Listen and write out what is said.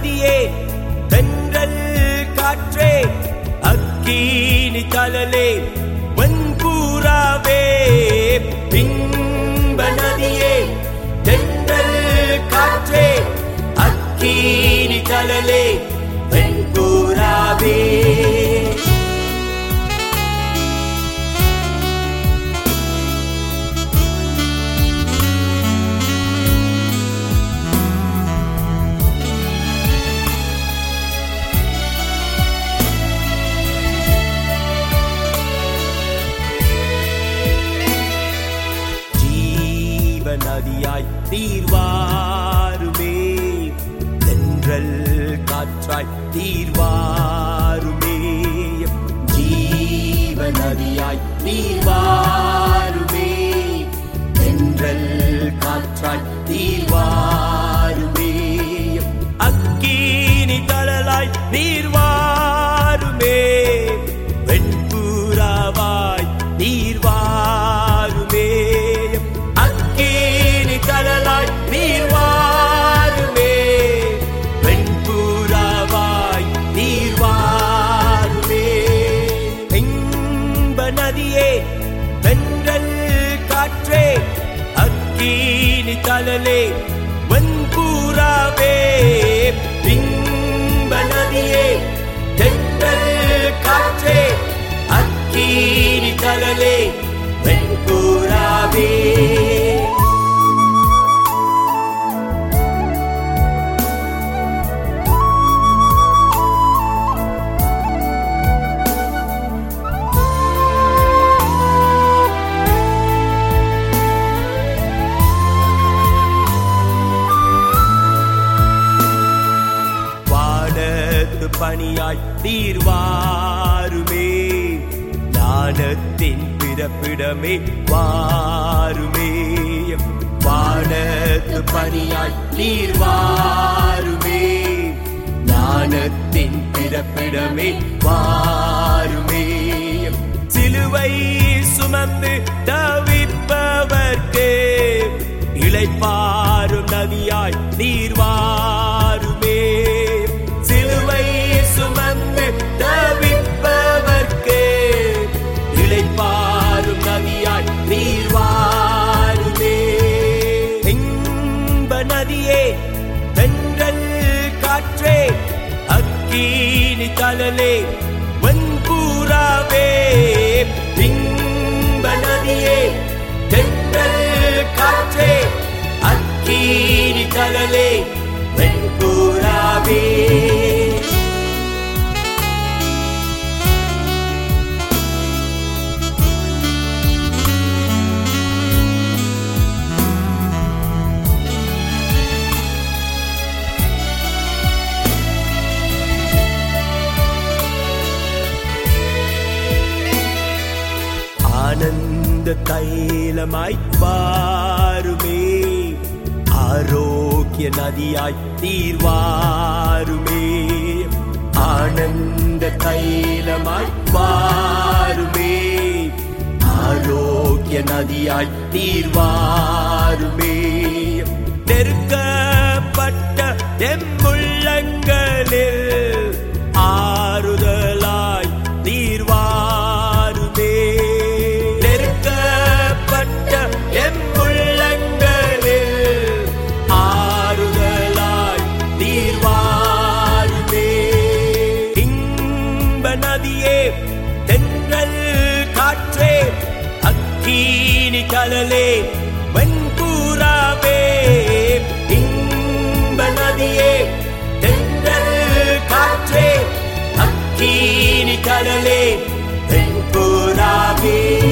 நதியே தென்றல் காற்றே அக்கினி தழலே வெண்புறாவே இன்ப நதியே தென்றல் காற்றே அக்கினி தழலே வெண்புறாவே நதியாய் தீர்வாருமே தென்றல் காற்றாய் தீர்வாருமே ஜீவ நதியாய் தீர்வாருமே தென்றல் காற்றாய் தீர்வாருமே அக்கினி தழலாய் தீர்வாருமே வெண்புறாவாய் தீர்வாருமே தழலாய் நீர்வாருமே வெண்புறாவாய் நீர்வாருமே இன்ப நதியே தென்றல் காற்றே அக்கினி தழலே வெண்புறாவே இன்ப நதியே தென்றல் காற்றே அக்கினி தழலே வெண்புறாவே பணியாய் தீர்வாருமே ஞானத்தின் பிறப்பிடமே வாருமே வானத்து பணியாய் தீர்வாருமே ஞானத்தின் பிறப்பிடமே வாருமே சிலுவை சுமந்து தவிப்பவர்க்கு இளைப்பாறும் நதியாய் தீர்வாருமே சிலுவை சுமந்து தவிப்பவர்க்கு இளைப்பாறும் நதியாய் நீர்வாருமே இன்ப நதியே தென்றல் காற்றே அக்கினி தழலே வெண்புறாவே இன்ப நதியே தென்றல் காற்றே அக்கினி தழலே வெண்புறாவே ஆனந்த தைலமாய் வாருமே ஆரோக்கிய நதியாய் தீர்வாருமே ஆனந்த தைலமாய் வாருமே ஆரோக்கிய நதியாய் தீர்வாருமே நெருக்கப்பட்ட எம்முள்ளங்களில் ஆறுதலாய் தீர்வாருமே நெருக்கப்பட்ட எம்முள்ளங்களில் ஆறுதலாய் தீர்வாருமே இன்ப நதியே தென்றல் காற்றே அக்கினி தழலே வெண்புறாவே இன்ப நதியே தென்றல் காற்றே அக்கினி தழலே வெண்புறாவே